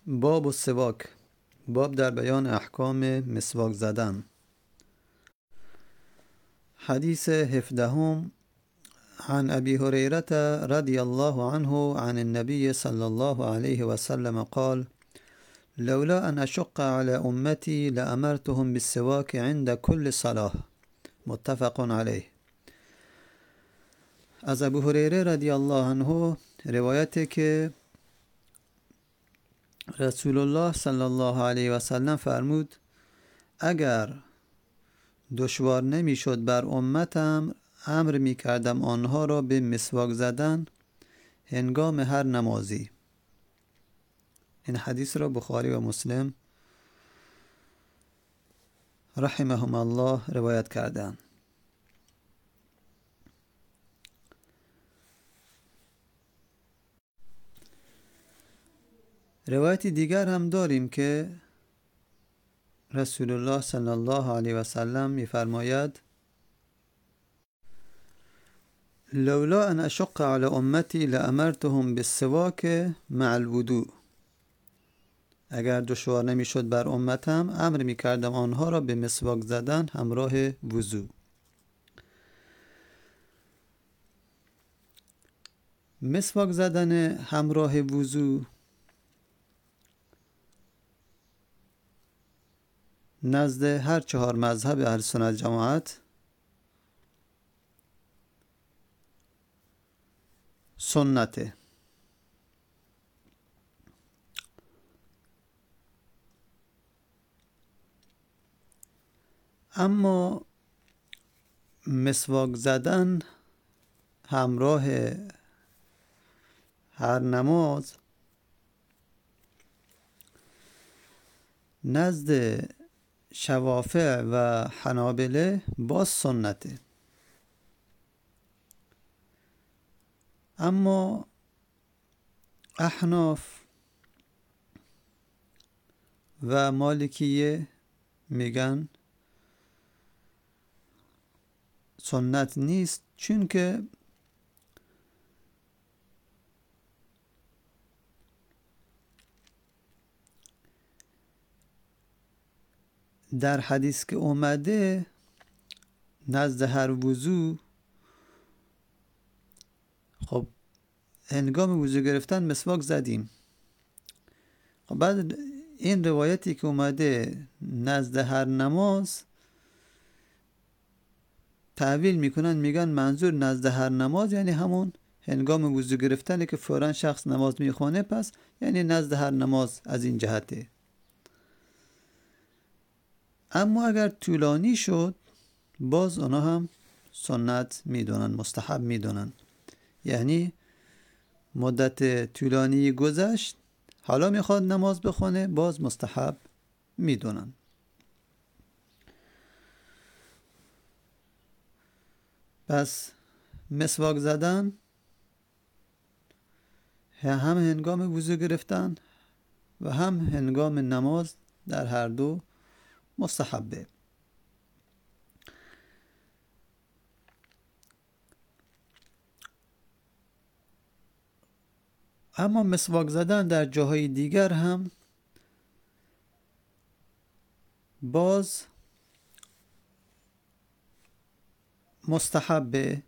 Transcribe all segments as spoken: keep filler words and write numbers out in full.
باب السواک، باب در بیان احکام مسواک زدن. حدیث هفدهم عن ابی هریره رضی الله عنه عن النبي صلى الله عليه وسلم قال لولا ان اشق على امتي لامرتهم بالسواك عند كل صلاه. متفق علیه. از ابو هریره رضی الله عنه روایته که رسول الله صلی الله علیه و سلم فرمود اگر دشوار نمی شد بر امتم امر می کردم آنها را به مسواک زدن هنگام هر نمازی. این حدیث را بخاری و مسلم رحمهم الله روایت کردند. روایتی دیگر هم داریم که رسول الله صلی الله علیه و سلم می‌فرماید لولا ان اشق علی امتی لامرتهم بالسواک مع الوضوء. اگر دشوار نمیشد بر امتم امر میکردم آنها را به مسواک زدن همراه وضو. مسواک زدن همراه وضو نزد هر چهار مذهب اهل سنت جماعت سنته. اما مسواک زدن همراه هر نماز نزد شوافع و حنابله باز سنته. اما احناف و مالکیه میگن سنت نیست، چون که در حدیث که اومده نزد هر وضو، خب هنگام وضو گرفتن مسواک زدیم. خب بعد این روایتی که اومده نزد هر نماز تعویل میکنن، میگن منظور نزد هر نماز یعنی همون هنگام وضو گرفتنه که فوراً شخص نماز میخونه، پس یعنی نزد هر نماز از این جهته. اما اگر طولانی شد باز اونا هم سنت میدونن، مستحب میدونن. یعنی مدت طولانی گذشت حالا میخواد نماز بخونه باز مستحب میدونن. پس مسواک زدن هم هنگام وضو گرفتن و هم هنگام نماز در هر دو مستحبه. اما مسواک زدن در جاهای دیگر هم باز مستحبه،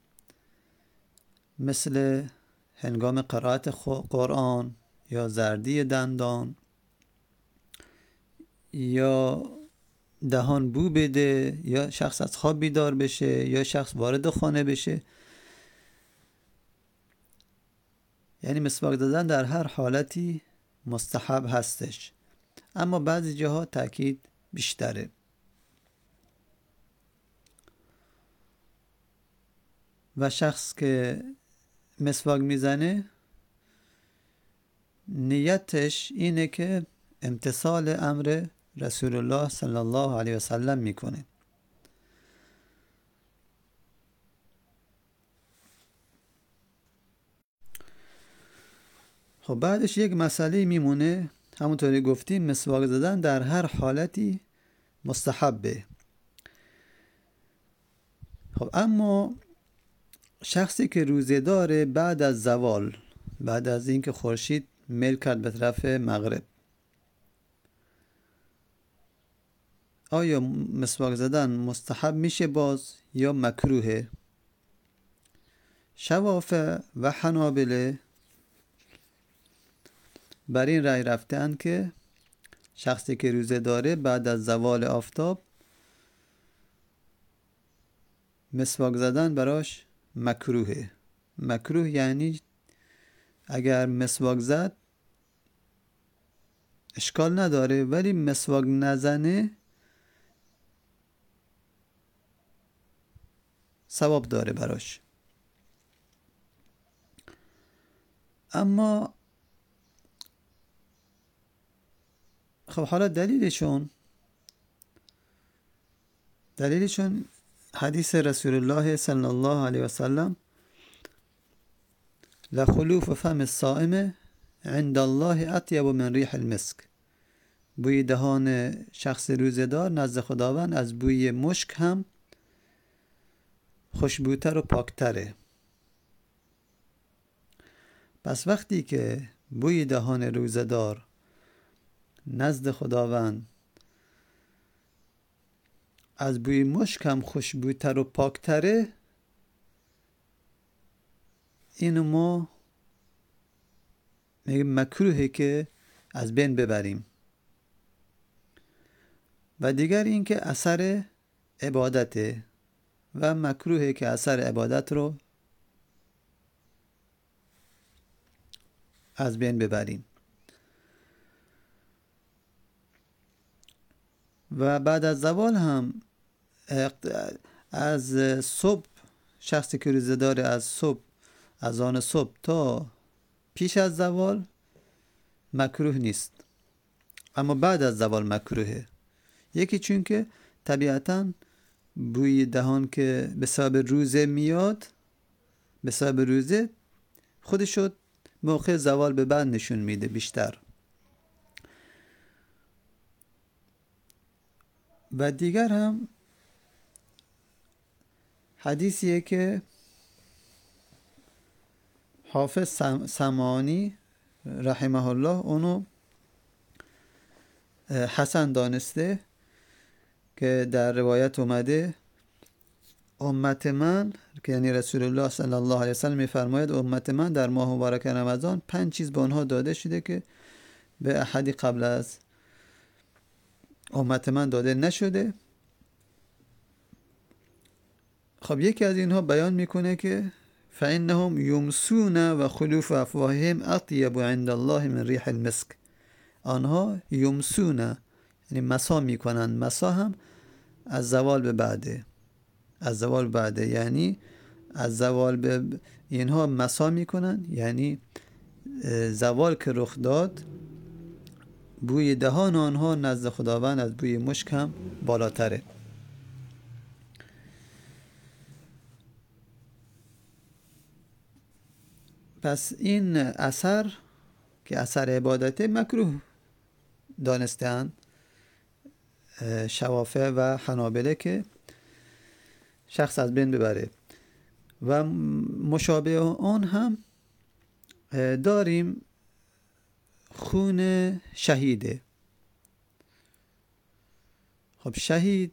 مثل هنگام قرائت قرآن یا زردی دندان یا دهان بو بده یا شخص از خواب بیدار بشه یا شخص وارد خانه بشه. یعنی مسواک زدن در هر حالتی مستحب هستش، اما بعضی جاها تاکید بیشتره. و شخص که مسواک میزنه نیتش اینه که امتثال امر رسول الله صلی الله علیه و سلم میکنه. خب بعدش یک مسئله میمونه، همونطوری گفتیم مسواک زدن در هر حالتی مستحبه. خب اما شخصی که روزه داره بعد از زوال، بعد از اینکه خورشید میل کرد به طرف مغرب، آیا مسواک زدن مستحب میشه باز یا مکروهه؟ شوافع و حنابله بر این رأی رفتن که شخصی که روزه داره بعد از زوال آفتاب مسواک زدن براش مکروهه. مکروه یعنی اگر مسواک زد اشکال نداره، ولی مسواک نزنه ثواب داره براش. اما خب حالا دلیلشون دلیلشون حدیث رسول الله صلی الله علیه و سلم لخلوف فم الصائم عند الله اطیب من ریح المسک. بوی دهان شخص روزه‌دار نزد خداوند از بوی مشک هم خوشبوتر و پاکتره. پس وقتی که بوی دهان روزه‌دار نزد خداوند از بوی مشک هم خوشبوتر و پاکتره، اینو ما میگیم مکروهه که از بین ببریم. و دیگر این که اثر عبادته و مکروهه که اثر عبادت رو از بین ببریم. و بعد از زوال هم از صبح، شخصی که روزه داره از صبح، از آن صبح تا پیش از زوال مکروه نیست، اما بعد از زوال مکروهه. یکی چون که طبیعتاً بوی دهان که به سبب روزه میاد، به سبب روزه خودشو موقع زوال به بعد نشون میده بیشتر. و دیگر هم حدیثیه که حافظ سمعانی رحمه الله اونو حسن دانسته که در روایت اومده امت من، که یعنی رسول الله صلی الله علیه وسلم میفرماید امت من در ماه مبارک رمضان پنج چیز به آنها داده شده که به احدی قبل از امت من داده نشده. خب یکی از اینها بیان میکنه که فإنهم یمسون و خلوف افواههم اطیب عند الله من ریح المسک. آنها یمسون یعنی مسا میکنن، مسا هم از زوال به بعده، از زوال بعده یعنی از زوال به اینها مسا میکنن، یعنی زوال که رخ داد بوی دهان آنها نزد خداوند از بوی مشک هم بالاتره. پس این اثر که اثر عبادته مکروه دانستند شوافع و حنابله که شخص از بین ببره. و مشابه آن هم داریم خون شهیده. خب شهید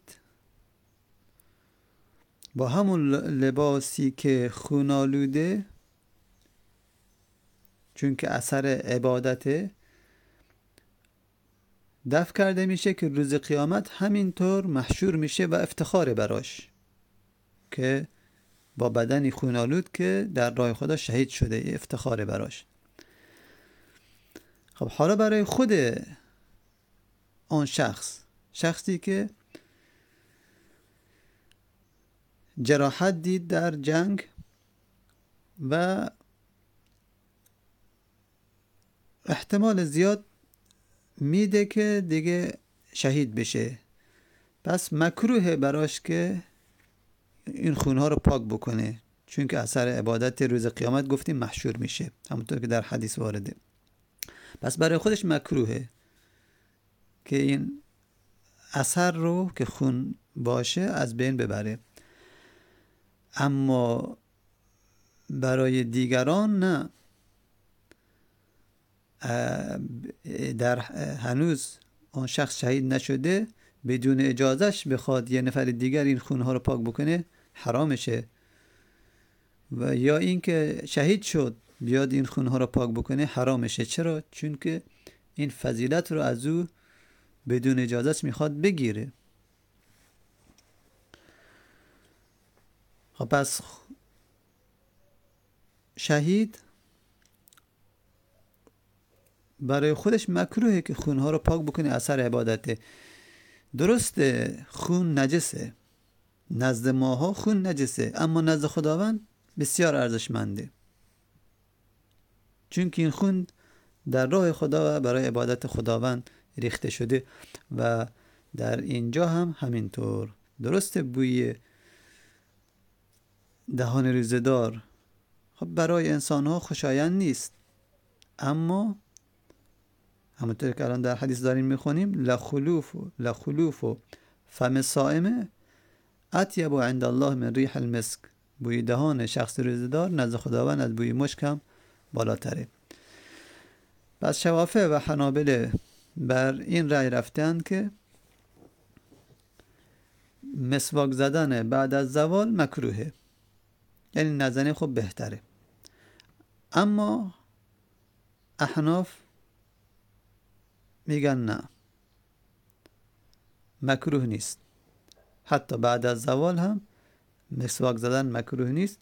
با همون لباسی که خون آلوده، چون که اثر عبادته، دفن کرده میشه که روز قیامت همینطور محشور میشه و افتخار براش که با بدنی خون آلود که در راه خدا شهید شده، افتخار براش. خب حالا برای خود آن شخص، شخصی که جراحت دید در جنگ و احتمال زیاد میده که دیگه شهید بشه، پس مکروه براش که این خونها رو پاک بکنه، چون که اثر عبادت روز قیامت گفتیم محشور میشه، همونطور که در حدیث وارده. پس برای خودش مکروهه که این اثر رو که خون باشه از بین ببره. اما برای دیگران نه، در هنوز آن شخص شهید نشده بدون اجازهش بخواد یه نفر دیگر این خونها رو پاک بکنه حرامشه، و یا اینکه شهید شد بیاد این خونها رو پاک بکنه حرامشه. چرا؟ چون که این فضیلت رو از او بدون اجازهش میخواد بگیره. خب پس شهید برای خودش مکروهه که خونها رو پاک بکنه، اثر عبادته. درسته خون نجسه، نزد ماها خون نجسه، اما نزد خداوند بسیار ارزشمنده، چون که این خون در راه خدا و برای عبادت خداوند ریخته شده. و در اینجا هم همینطور. درسته بوی دهان روزه‌دار خب برای انسان ها خوشایند نیست، اما همونطور که الان در حدیث داریم میخونیم لخلوف لخلوف فم صائم اطیب عند الله من ریح المسک، بوی دهان شخص روزه‌دار نزد خداوند از بوی مشک هم بالاتره. پس شوافع و حنابله بر این رأی رفتند که مسواک زدن بعد از زوال مکروهه، یعنی نزنه خب بهتره. اما احناف میگن نه، مکروه نیست، حتی بعد از زوال هم مسواک زدن مکروه نیست.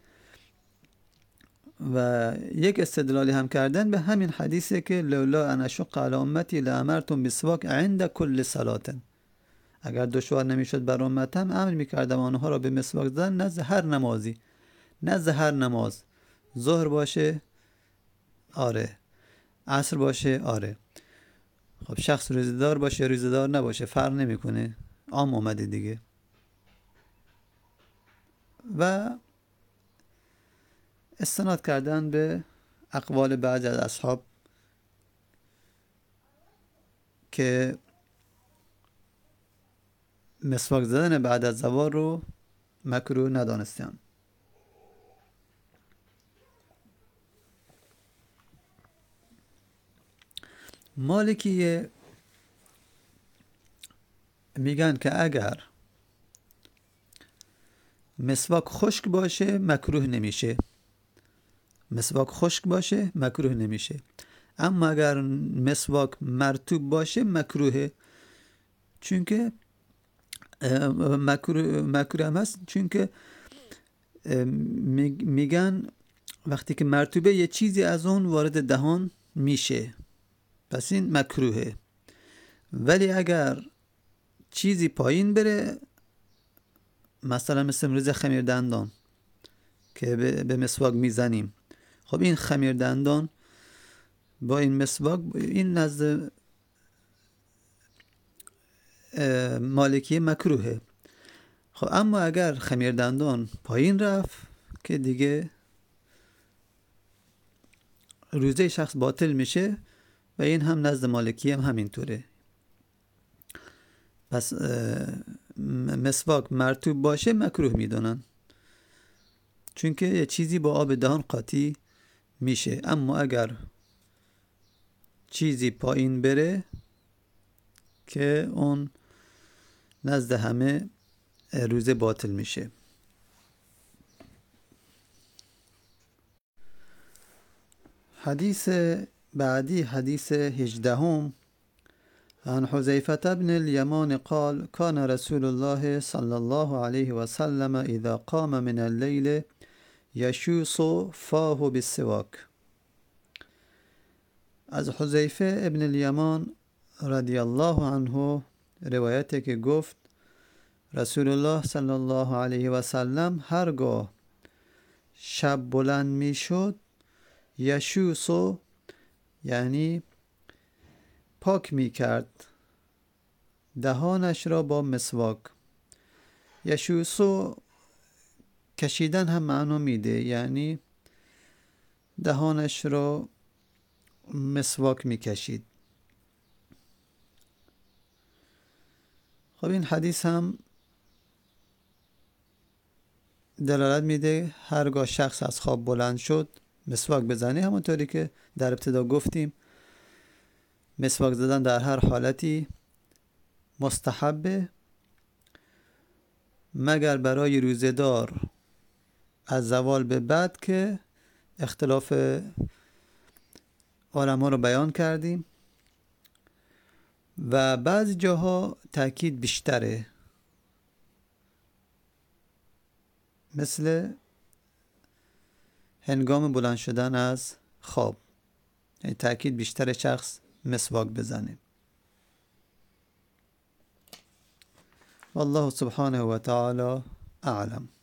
و یک استدلالی هم کردن به همین حدیثه که لولا ان اشق علی امتی لامرتم بالسواک عند کل صلاه، اگر دشوار نمیشد بر امتم امر میکردم آنها را به مسواک زدن نزد هر نمازی، نزد هر نماز، ظهر باشه آره، عصر باشه آره. خب شخص روزه‌دار باشه روزه‌دار نباشه فرق نمیکنه، عام اومده دیگه. و استناد کردن به اقوال بعضی از اصحاب که مسواک زدن بعد از زوال رو مکروه ندانستند. مالکی میگن که اگر مسواک خشک باشه مکروه نمیشه، مسواک خشک باشه مکروه نمیشه. اما اگر مسواک مرطوب باشه مکروهه، چون که مکروه مکروه هم هست، چون که میگن وقتی که مرطوبه یه چیزی از اون وارد دهان میشه پس این مکروهه. ولی اگر چیزی پایین بره، مثلا مثل امروز خمیر دندان که به مسواک میزنیم، خب این خمیر دندان با این مسواک این نزد مالکی مکروهه. خب اما اگر خمیر دندان پایین رفت که دیگه روزه شخص باطل میشه و این هم نزد مالکی هم همینطوره. پس مسواک مرطوب باشه مکروه میدونن، چون که یه چیزی با آب دهان قاطی میشه. اما اگر چیزی پایین بره که اون نزد همه روزه باطل میشه. حدیث بعدی حدیث هجدهم عن حذیفة بن اليمان قال كان رسول الله صلی الله علیه و سلم اذا قام من الليل یشوص فاه بالسواک. از حذیفه ابن الیمان رضی الله عنه روایته که گفت رسول الله صلی الله علیه و سلم هرگاه شب بلند می شد یشوص یعنی پاک می کرد دهانش را با مسواک. یشوص کشیدن هم معنا میده، یعنی دهانش را مسواک می کشید. خب این حدیث هم دلالت میده هرگاه شخص از خواب بلند شد مسواک بزنه. همونطوری که در ابتدا گفتیم مسواک زدن در هر حالتی مستحبه مگر برای روزه‌دار از زوال به بعد که اختلاف علما رو بیان کردیم و بعضی جاها تاکید بیشتره، مثل هنگام بلند شدن از خواب، یعنی تاکید بیشتر شخص مسواک بزنه. والله سبحانه و تعالی اعلم.